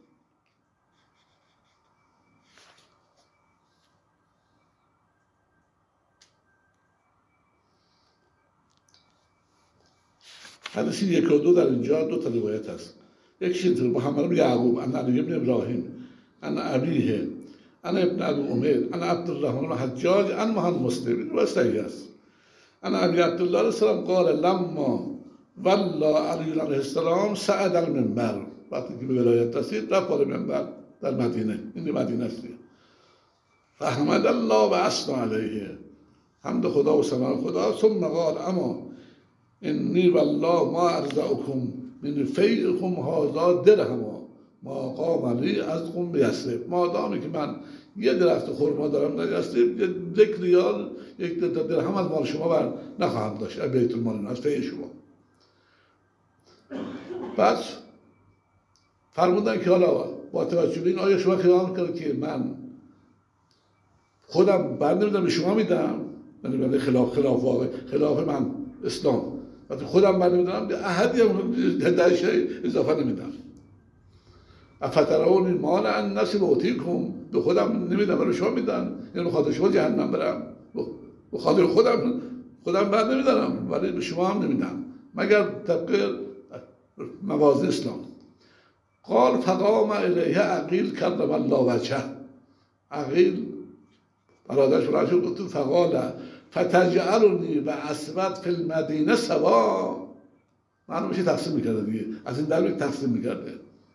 حدیث 1 و 2 در اینجا 2 تا روایت هست. یکیش اینطور محمد بن یعقوب ان علی بن ابراهیم ان ابیه انا ابن ابي امیر، انا عبدالرحمن حجاج، انا محمد مسلم. و صحیح است. انا علی عبدالله علیه السلام قال لما ولا علی علیه السلام صعد المنبر، وقتی که به ولایت رسید رفت بالا منبر در مدینه، این مدینه است. فحمد الله و اثنى علیه، حمد خدا و ثنا خدا. ثم قال اما انی والله ما ارزقکم من فیئکم هذا درهما ما قام لی از قم بیثرب. مادامی که من یه درخت خرما دارم در یثرب، یک ریال، یک درهم از مال شما بر نخواهم داشت، از بیت المال، از فیء شما. بعد فرمودن که حالا با توجه به این آیا شما خیال کرد که من خودم بر نمیدم به شما میدم، یعنی خلاف من اسلام، وقتی خودم بر نمیدم به احدی هم هدایش اضافه نمیدم. افترون مال ان نصب اوتیکم، به خودم نمیدم برای شما میدن، یعنی بخاطر شما جهنم برم، بخاطر خودم بر نمیدارم ولی به شما هم نمیدم مگر طبق موازین اسلام. قال فقام الیه عقیل کرم الله وجهه. عقیل برادرش بلند شد گفت فقال فتجعلنی و اسود فی المدینه سوا. منو میشه تقسیم میکرده دیگه، از این در تقسیم میکرده.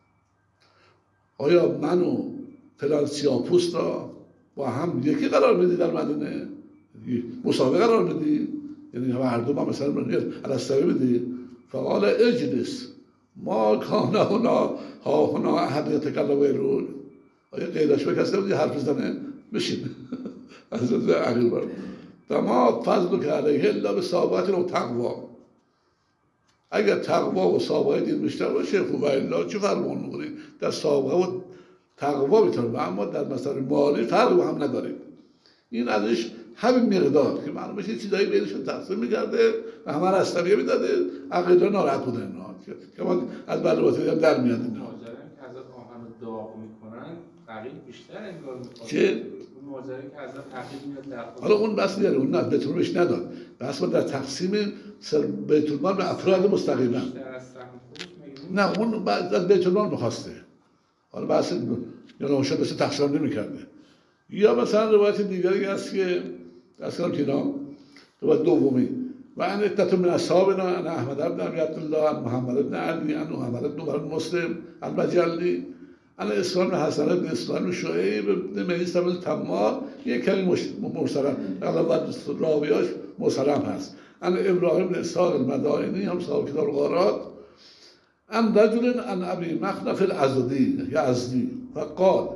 آیا منو فلان سیاه‌پوست را با هم یکی قرار بدی در مدینه، مساوی قرار بدی، یعنی هر دو ما مثلا الاسوی بدی؟ فقال اجلس ما کان هنا احد یتکلم غیره. آیا قیدش به کسی نبودی حرف بزنه؟ بشین. حضرت عقیل برد و ما فضل که علیه الا به صحابت و تقوا. اگر تقوا و صحابه دین بیشتر باشه خوبه، الا چه فرمان میکنید؟ در صحابه و تقوا میتونیم، اما در مسائل مالی فرق هم نداریم. این ازش همین مقدار که معلومه چیزایی بینشون تقسیم میکرده و همه را استویه میداده. عقیده ناراحت بودن اینا که من از بلواتی هم در میاد. اینا ماجرا که حضرت آهن رو داغ میکنن عقیل بیشتر انگار میخواد. چه؟ اون ماجرا که حضرت عقیل میاد در خود. حالا اون بس دیگه، اون نه بیت المال بهش نداد، بس در تقسیم بیت المال به افراد مستقیما. نه اون بعد از بیت المال میخواسته. حالا بحث یا نوشته بس تقسیم نمیکرده. یا مثلا روایت دیگری هست که اصلا اینا روایت دومی و ان عدت من اصحابنا ان احمد بن ابی عبدالله ان محمد بن علی ان محمد بن مسلم المجلی ان اسلام حسن بن اسلام شعیب بن میثم بن تمار، یک کمی مرسل علاوه راویاش مسلم هست. ان ابراهیم بن اسحاق المدائنی هم صاحب کتاب الغارات ان رجل ان ابی مخنف الازدی یزدی فقال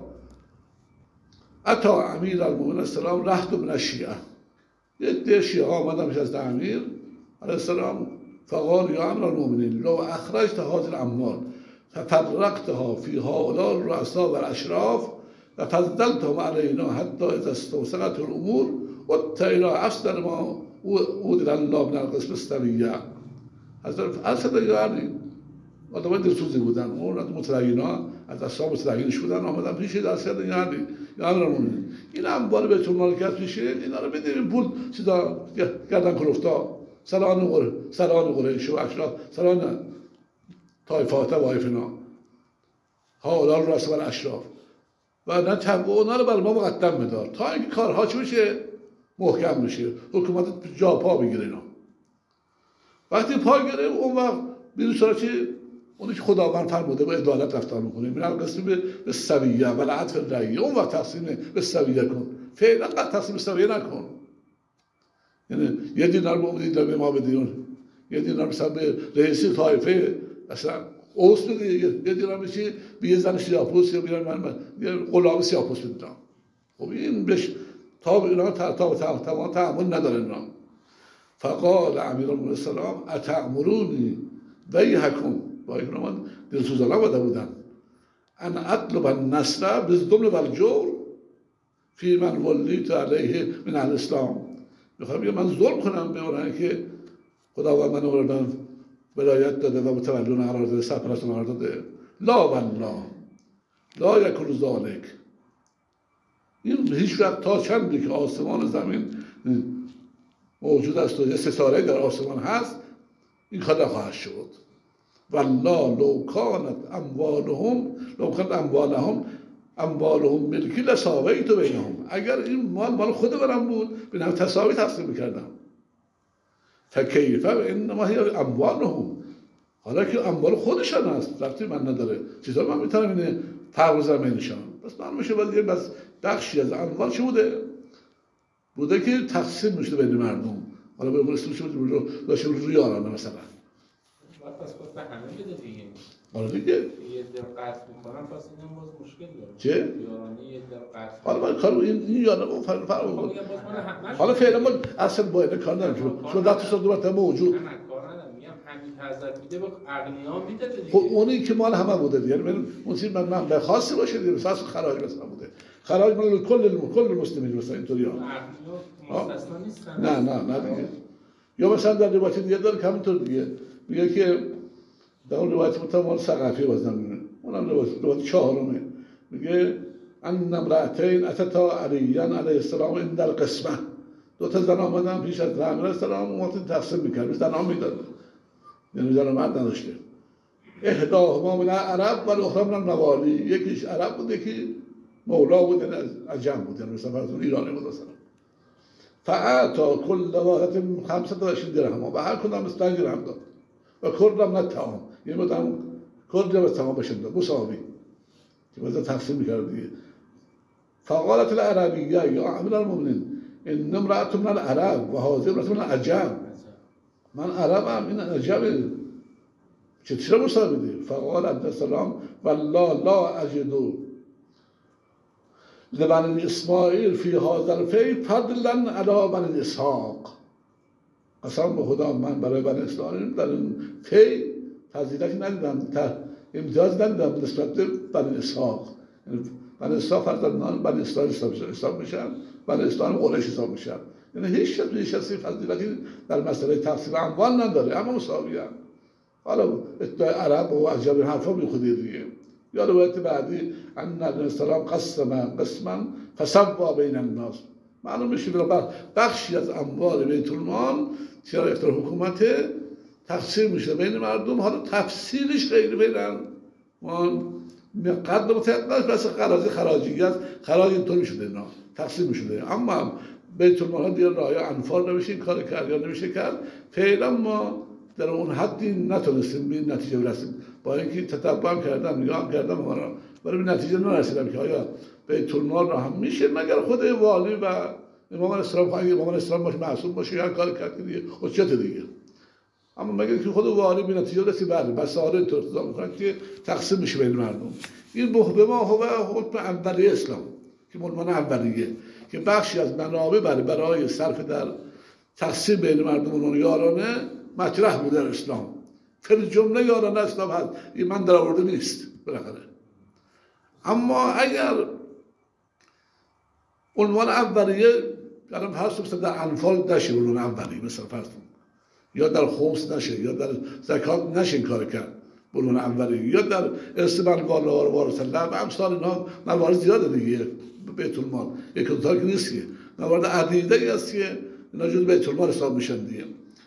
اتا امیر المؤمنین السلام رهط من الشیعه. یه شیعه آمدن پیش از امیر علیه السلام فقال یا امیر المؤمنین لو اخرجت هذه الاموال ففرقتها في هؤلاء الرؤساء والاشراف وفضلتهم علينا حتى اذا استوسعت الامور واتينا افضل ما اودل الله من القسم السویه. حضرت اصلا یعنی آدمای دلسوزی بودن، اون متدینا از اصحاب متدینش بودن، آمدن پیش درصد یعنی یا امرمون این اموال بیت المال که پیشه اینا رو بدیم پول چیزا گردن کلفتا سران قریش و اشراف، سران طایفات و وایفنا حالا رو رسول اشراف و نه تنبه اونا رو بر ما مقدم بدار تا اینکه کارها چی بشه محکم بشه، حکومت جا پا بگیره. اینا وقتی پا گیره اون وقت بیرون سرا چی؟ اونی که خداوند فرموده با عدالت رفتار میکنه، میرن قسم به سویه و العدل رعیه، اون وقت تقسیم به سویه کن، فعلا قد تقسیم به سویه نکن. یعنی یه دینار به ما بدین، یه دینار مثلا به رئیسی طایفه اصلا اوست بده، یه دینار بشی به یه زن سیاه‌پوست یا بیان یه غلام سیاه‌پوست بدن. خب این بهش تا اینا تمام تعامل ندارن. اینا فقال امیرالمؤمنین السلام اتأمرونی ویحکم، با این من دلسوزانه بوده بودن ان اطلب النصر بالظلم والجور فی من ولیت علیه من الاسلام. میخوام بگم من ظلم کنم به اونایی که خداوند من رو ولایت داده و متولون قرار داده، سرپرستان قرار داده. لا والله لا یکن ذالک. این هیچ وقت تا چندی که آسمان و زمین موجود است و یه ستاره در آسمان هست این کار نخواهد شد. والله لو کانت اموالهم اموالهم ملکی لساویت بینهم، اگر این مال خود منم بود به نحو تساوی تقسیم میکردم. فکیف انما هی اموالهم، حالا که اموال خودشان هست ربطی من نداره، چطور من میتونم اینه فرق بزنم بینشان؟ بس من میشه باید بس بخشی از اموال چی بوده که تقسیم میشه بین مردم، حالا به مرسوم شده داشته روی یارانه مثلا پس به همه بده دیگه. حالا دیگه یه در قطع میکنم پس این باز مشکل داره. چه؟ یارانه یه در قطع. حالا من کار این یارانه فرق بود. حالا فعلا ما اصلا باید کار نداریم. شما در تو دوباره موجود. نه کار ندارم. میگم همین حضرت میده به اغنیا میده دیگه. خب اونی که مال همه بوده دیگه. یعنی اون چیز من به خاصی باشه دیگه. مثلا خراج مثلا بوده. خراج مال کل مسلمین مثلا اینطوری ها. اغنیا مستثنا نیستن. نه دیگه. یا مثلا در روایت دیگه داره که همینطور دیگه. میگه که در اون روایت متمال ثقفی بازم میونه. اونم روایت چهارمه. میگه ان امرأتین اتتا علیاً علیه السلام عند القسمه. دو تا زن آمدن پیش از پیامبر السلام و وقتی تقسیم میکرد زن ها میداد، یعنی زن مرد نداشته. احداهما من العرب و الاخری من الموالی، یکیش عرب بود یکی مولا بود، یعنی از عجم بود، یعنی مثلا فرض ایرانی بود مثلا. فاعطا کل واحد 25 درهم و هر کدام 5 درهم داد و کردم نه تمام، یعنی بودم کردم از تمام بشن داد مساوی که مثلا تقسیم میکرد دیگه. فقالت العربیه یا امیر المؤمنین ان امرأة من العرب و هذه امرأة من العجم، من عربم این عجمه چرا مساوی ده؟ فقال عبد السلام والله لا اجد لبنی اسماعیل فی هذا الفی فضلا علی بنی اسحاق، قسم به خدا من برای بنی اسرائیل در این فی فضیلتی ندیدم، امتیاز ندیدم نسبت به بنی اسحاق. بنی اسحاق فرزندان بنی اسرائیل حساب میشن، بنی اسرائیل قریش حساب میشن، یعنی هیچ کسی فضیلتی در مسئله تقسیم اموال نداره، اما مساویه. حالا عرب و عجم حرفا میخوده دیگه. یا روایت بعدی ان السلام قسم قسما فسوا بین الناس، معلوم میشه بخشی از اموال بیت المال چرا اختیار حکومت تقسیم میشه بین مردم. حالا تفصیلش غیر بیرن قدر متقدر بس خراجی است، خراج اینطوری شده اینا تقسیم میشده، اما بیت المال ها دیگه رعایت انفال نمیشه این کار کرد یا نمیشه کرد. فعلا ما در اون حدی نتونستیم به نتیجه برسیم، با اینکه تتبع کردم نگاه کردم ما را ولی به نتیجه نرسیدم که آیا بیت المال را هم میشه مگر خود والی و امام الاسلام خواهی امام الاسلام باشه معصوم باشه یا کار کرد دیگه حجت دیگه. اما مگر که خود والی به نتیجه رسید بعد بس آره تو ارتضا میکنن که تقسیم میشه بین مردم. این به ما هو حکم اولیه اسلام که عنوان اولیه که بخشی از منابع برای صرف در تقسیم بین مردم یارانه مطرح بود در اسلام. فر جمله یارانه اسلام هست، این من در آورده نیست بالاخره. اما اگر عنوان اولیه الان فرض مثلا در انفال نشه عنوان اولیه، مثلا فرض یا در خمس نشه یا در زکات نشه این کار کرد عنوان اولیه، یا در ارث مال وارث الله و امثال اینا موارد زیاده دیگه. بیت المال یک کتاب که نیست که موارد عدیده است که اینا جز بیت المال حساب میشن دیگه.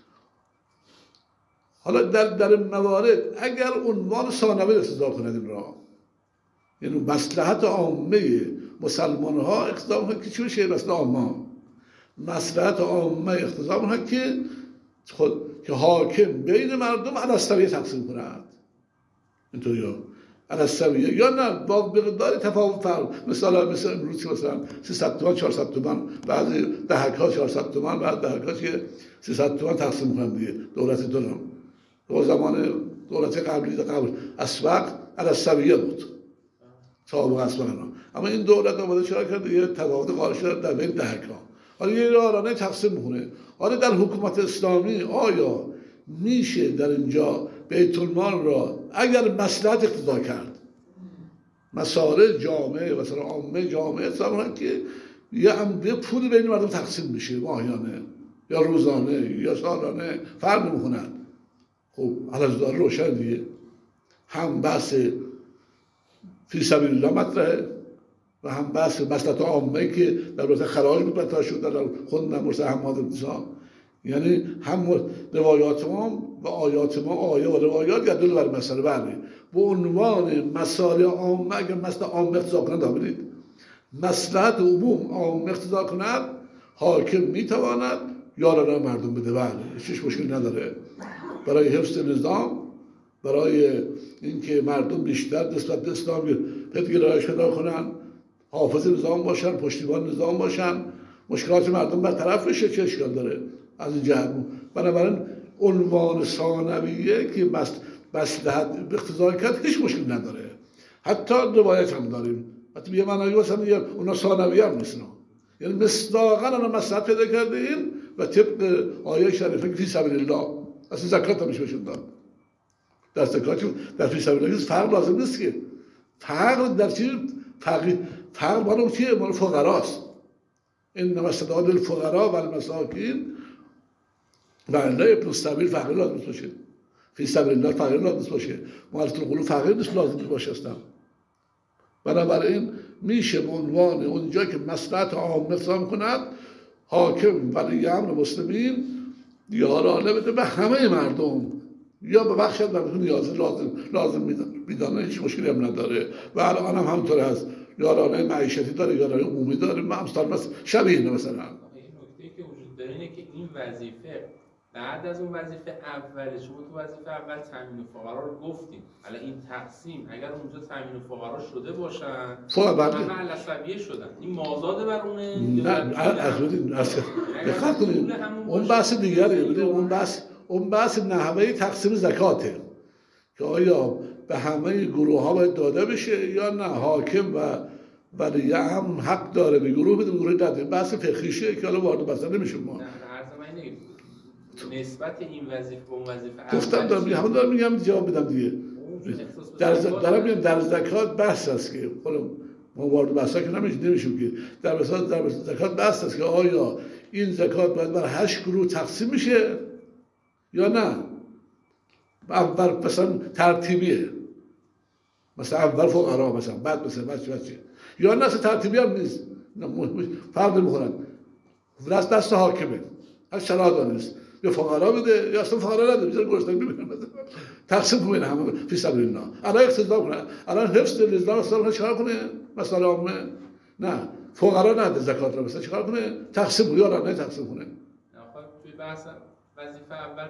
حالا در موارد اگر عنوان ثانوی اقتضا کند این را، یعنی مصلحت عامه مسلمان ها اقتضا کند که چی بشه؟ مصلحت عامه اقتضا کند که حاکم بین مردم علی السویه تقسیم کند، اینطوری ها علی السویه، یا نه با مقدار تفاوت فرق. مثل امروز که مثلا 300 تومان 400 تومان، بعضی دهک‌ها 400 تومان، بعد دهک‌ها که 300 تومان تقسیم کنند دیگه. دولت دونم تو زمان دولت قبلی اسبق علی السویه بود صاحب اسبق اینا، اما این دولت آمده چرا کرده یه تفاوت قائل شده در بین دهک‌ها. حالا یه یارانه تقسیم میکنه. حالا در حکومت اسلامی آیا میشه در اینجا بیت المال را اگر مصلحت اقتضا کرد، مسائل جامعه مثلا عامه جامعه سامون که یه پول بین مردم تقسیم میشه ماهیانه یا روزانه یا سالانه فرق نمیکنه. خب الان روشن دیگه، هم بحث فی سبیل الله مطرحه و هم بحث مصلحت عامه که در مورد خراج بود مطرح شد در خود مرسل حماد ابتسام یعنی هم روایات ما و آیات ما، آیه و روایات یدل بر مسئله. بله، به عنوان مسائل عامه اگر مثل عام اقتضا کند، ببینید مصلحت عموم عام اقتضا کند، حاکم میتواند یارانه مردم بده. بله، هیچ مشکل نداره. برای حفظ نظام، برای اینکه مردم بیشتر نسبت به اسلام گرایش پیدا کنن، حافظ نظام باشن، پشتیبان نظام باشن، مشکلات مردم برطرف بشه، چه اشکال داره از این جهت؟ بنابراین عنوان ثانویه که مصلحت اقتضا کرد هیچ مشکل نداره. حتی روایت هم داریم، حتی یه معنایی مثلا اونا ثانویه هم نیستن، یعنی مصداقاً اونا مصلحت پیدا کرده این و طبق آیه شریفه که فی سبیل الله اصلا زکات هم میشه بشون داد. در زکات در فی سبیل الله فرق لازم نیست که. فرق در چی؟ فرق مال چیه؟ مال فقراست. انما الصدقات للفقراء و المساکین و الله ابن السبیل فقیر لازم باشه. فی سبیل الله فقیر لازم باشه. مؤلفه القلوب فقیر نیست لازم باشه اصلا. بنابراین میشه به عنوان اونجا که مصلحت عام اقتضا کند، حاکم ولی امر مسلمین یارانه بده به همه مردم یا به بخش از مردم نیاز لازم میدانه، هیچ مشکلی هم نداره. و الان هم همونطور هست، یارانه معیشتی داره، یارانه عمومی داره، مثلا شبیه اینه. مثلا این نکته که وجود داره اینه که این وظیفه بعد از اون وظیفه اوله، شما تو وظیفه اول تامین فقرا رو گفتیم، حالا این تقسیم اگر اونجا تامین فقرا شده باشن همه علصبیه شدن، این مازاد بر اونه؟ نه از دقت کنید اون بحث دیگره. ببینید اون بحث نحوه تقسیم زکاته که آیا به همه گروه ها باید داده بشه یا نه، حاکم و ولی هم حق داره به گروه بده، گروه نده. بحث فقهیشه که حالا وارد بحث نمیشیم ما. نسبت این وظیفه به اون وظیفه گفتم دارم میگم جواب بدم دیگه. دارم میگم در زکات بحث است که ما وارد بحثا که نمیشیم که در زکات بحث است که آیا این زکات باید بر 8 گروه تقسیم میشه یا نه. اول مثلا ترتیبیه، مثلا اول فقرا، مثلا بعد مثلا بچه یا نه ترتیبی هم نیست، فرق میکنن. دست حاکمه، هر شرایط نیست، یا فقرا بده یا اصلا فقرا نده، بذار گرسنگی ببینن تقسیم کنه همه فی سبیل الله. الان اقتضا کنه، الان حفظ نظام اصلا چیکار کنه؟ مثلا عامه نه فقرا نده زکات رو، مثلا چیکار کنه؟ تقسیم کنه یا نه تقسیم کنه. توی بحث وظیفه اول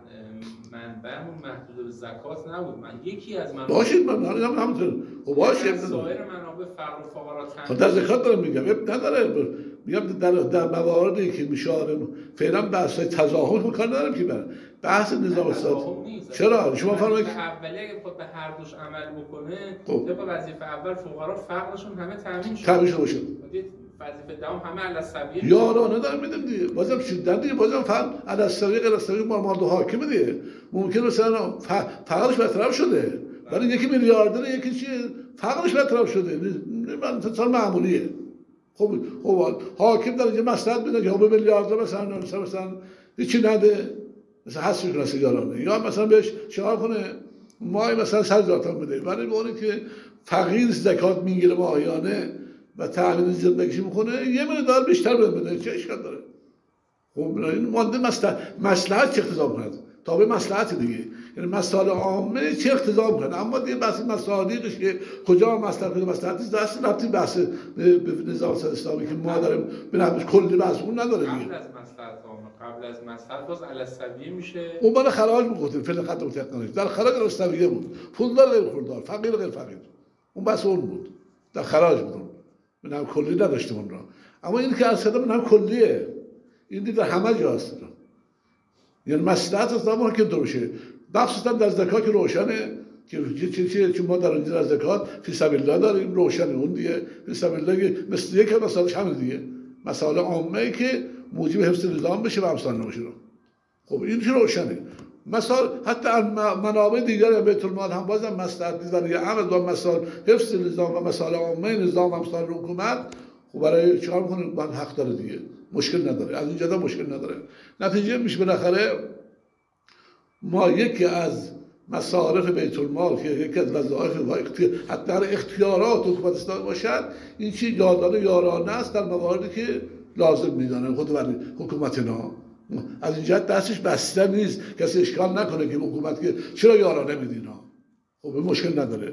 منبعمون محدود به زکات نبود. من یکی از منابع باشید من همونطور خب باشه سایر منابع فقر و فقرا خب در زکات دارم میگم نداره. میگم در مواردی که میشه فعلا بحث تضاهم کار ندارم که بحث نظام اقتصادی. چرا شما فرمایید اولی اگه خود به هر دوش عمل بکنه طبق وظیفه اول فقرا فقرشون همه تامین شد. تامین شد. وظیفه دوم همه علصبیه یارانه دارم میدم دیگه، بازم شدت دیگه، بازم فقط علصبیه غیر علصبیه مال حاکمه دیگه. ممکنه مثلا فقرش برطرف شده ولی یکی میلیاردره، یکی چی فقرش برطرف شده، مثلا معمولیه. خب حاکم در اینجا مصلحت میده که به میلیاردر مثلا هیچی نده، مثلا حذف میکنه یارانه، یا مثلا بهش چیکار کنه ماهی مثلا 100,000 تومان بده، ولی به اونی که فقیر زکات میگیره ماهیانه و تأمین زندگیش میکنه یه مقدار بیشتر بده، چه اشکال داره؟ خب این مانده مصلحت چه اقتضا کند تابع مصلحت دیگه، یعنی مسائل عامه چه اقتضا کند. اما دیگه بحث مصالحش که کجا مصلحت کجا مصلحت دست ربطی بحث به نظام اسلامی که ما داریم به نحوش کلی بحث اون نداره دیگه. قبل از مصلحت باز علصبیه میشه، اون بالا خراج میگفتیم فعلا خط متقنش در خراج علصبیه بود، پولدار غیر پولدار، فقیر غیر فقیر، اون بحث اون بود، در خراج بود، به نحو کلی نداشتیم اون را. اما این که اصلا به نحو کلیه، این دیگه همه جاست، یعنی مصلحت اسلام که درشه، مخصوصا در زکات که روشنه که ما در اینجا از زکات فی سبیل الله داریم، روشنه اون دیگه فی سبیل الله مثل یک مسائلش همین دیگه، مسائل عامه که موجب حفظ نظام بشه و امثال نباشه. خب این که روشنه. مثلا حتی منابع دیگر بیت المال هم بازم مصلحت نیست برای عمل با مسائل حفظ نظام و مسائل عامه نظام امثال حکومت. خب برای چیکار می‌کنه؟ من حق داره دیگه، مشکل نداره، از اینجا مشکل نداره. نتیجه میشه بالاخره ما یکی از مصارف بیت المال که یکی از وظایف و حتی اختیارات حکومت اسلامی باشد، این چی یارانه است در مواردی که لازم میدانه خود ولی حکومت اینا. از این جهت دستش بسته نیست، کسی اشکال نکنه که حکومت که چرا یارا نمیدین ها، خب مشکل نداره،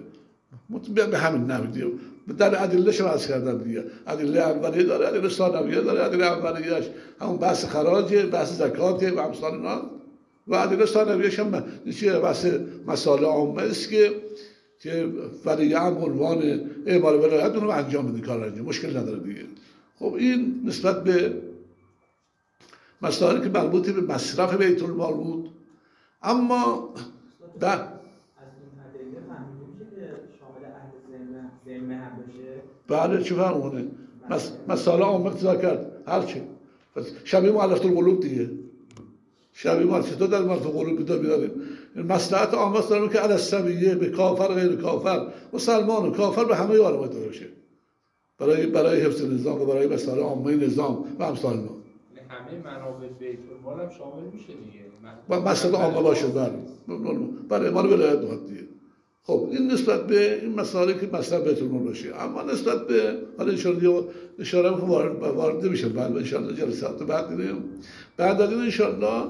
به همین نمیدیم. در ادلهش رو عرض کردم دیگه، ادله اولیه داره، ادله ثانویه داره. ادله اولیه‌اش همون بحث خراجه، بحث زکاته و امثال اینا، و ادله ثانویه‌اش هم چیه، بحث مسائل عامه است که ولی هم عنوان اعمال ولایت اون رو انجام بده، کار انجام، مشکل نداره دیگه. خب این نسبت به مسائلی که مربوط به مصرف بیت المال بود. اما در از این ادله فهمیده میشه که شامل اهل ذمه هم بشه؟ بله چه فرمونه؟ مسائل عامه اقتضا کرد هرچی. شبیه مؤلفه القلوب دیگه، شبیه مؤلفه در مؤلفه القلوب بیداریم. مصلحت عامه است داریم که علی السویه، به کافر غیر کافر، مسلمان و کافر به همه یار باید بشه، برای حفظ نظام و برای مسائل عامه نظام و امثال اینا. همه منابع بیت المال هم شامل میشه دیگه. مسئله عامه باشه، برای اعمال ولایت باید دیگه. خب این نسبت به این مسائلی که مصرف بیت المال باشه. اما نسبت به حالا اشاره وارد میشه بعد ان شاء الله جلسات بعد دیدیم. بعد از این ان شاء الله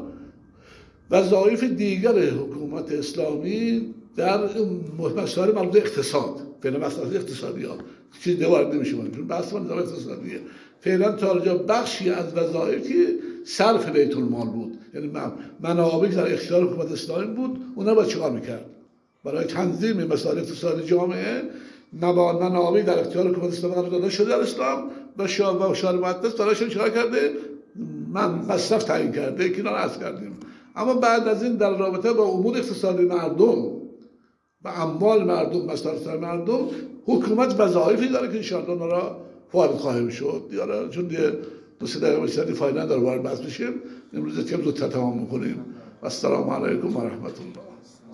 وظایف دیگر حکومت اسلامی در مسائل مربوط به اقتصاد، فعلا مسائل اقتصادی ها چیزی وارد نمیشه، چون بحث نظام اقتصادیه. فعلا تا اینجا بخشی از وظایف که صرف بیت المال بود، یعنی منابعی در اختیار حکومت اسلامی بود، اونا باید چیکار میکرد برای تنظیم مسائل اقتصادی جامعه. منابعی در اختیار حکومت اسلامی قرار داده شده در اسلام و شارع مقدس برایشون چیکار کرده؟ مصرف تعیین کرده که اینا رو عرض کردیم. اما بعد از این در رابطه با امور اقتصادی مردم و اموال مردم، مصارف مردم، حکومت وظایفی داره که ان شاء الله اونا را وارد خواهیم شد. دیگه چون دیگه 2-3 دقیقه بیشتر فایده نداره وارد بحث بشیم، امروز یکم زودتر تمام می‌کنیم. السلام علیکم و رحمت الله.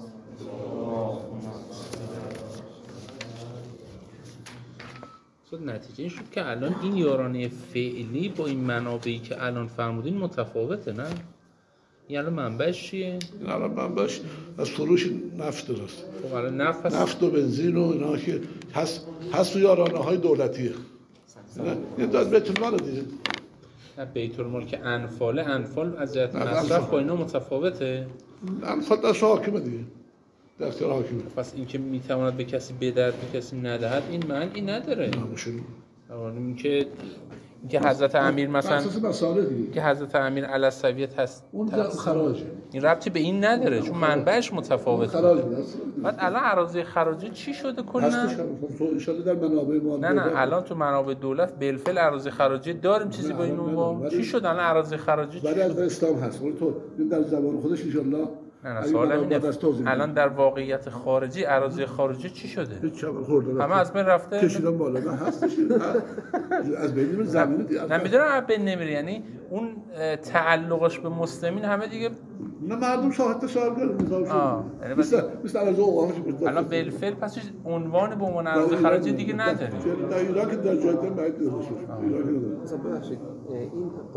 نتیجه این شد که الان این یارانه فعلی با این منابعی که الان فرمودین متفاوته، نه؟ این الان منبعش چیه؟ این الان منبعش از فروش نفت درست. خب الان نفت و بنزین و اینا که هست تو یارانه های دولتیه. این داد بیت المال دیگه. نه بیت المال که انفال از جهت مصرف با اینا متفاوته. انفال دست حاکمه دیگه. دست حاکمه. پس این که میتواند به کسی بدهد به کسی ندهد این معنی نداره. این که حضرت امیر مثلا که حضرت امیر علی السویت هست، اون خراجه، این ربطی به این نداره چون منبعش متفاوته. خراج بعد الان اراضی خراجی چی شده کلا؟ تو ان شاء الله در منابع مال نه الان تو منابع دولت بالفعل اراضی خراجی داریم، چیزی با این اون چی شد الان اراضی خراجی چی؟ بعد از اسلام هست، ولی تو در زبان خودش ان شاء الله. نه سوالم اینه الان در واقعیت خارجی اراضی خارجی چی شده؟ همه از بین رفته؟ کشیدن بالا نه هستش از بین نمیره زمین دیگه. نه میدونم از بین نمیره، یعنی اون تعلقش به مسلمین همه دیگه نه مردم شاهد نظام شد. مثل اراضی اوقافش بود. الان بالفعل پس عنوان به عنوان اراضی خارجی دیگه نداره. در ایران که در جای بعید داشته. مثلا ببخشید این